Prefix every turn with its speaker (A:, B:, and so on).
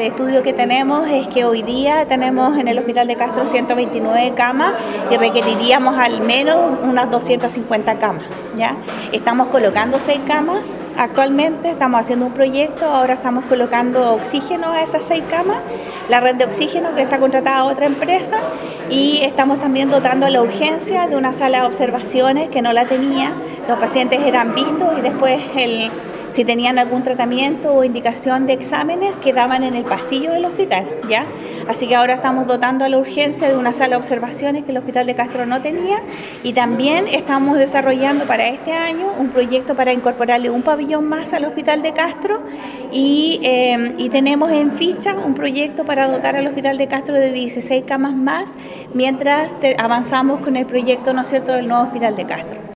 A: el estudio que tenemos es que hoy día tenemos en el Hospital de Castro 129 camas y requeriríamos al menos unas 250 camas, ¿ya? Estamos colocando 6 camas actualmente, estamos haciendo un proyecto, ahora estamos colocando oxígeno a esas 6 camas, la red de oxígeno que está contratada a otra empresa, y estamos también dotando a la urgencia de una sala de observaciones que no la tenía. Los pacientes eran vistos y después si tenían algún tratamiento o indicación de exámenes quedaban en el pasillo del hospital, ¿ya? Así que ahora estamos dotando a la urgencia de una sala de observaciones que el Hospital de Castro no tenía, y también estamos desarrollando para este año un proyecto para incorporarle un pabellón más al Hospital de Castro y tenemos en ficha un proyecto para dotar al Hospital de Castro de 16 camas más mientras avanzamos con el proyecto, ¿no es cierto?, del nuevo Hospital de Castro.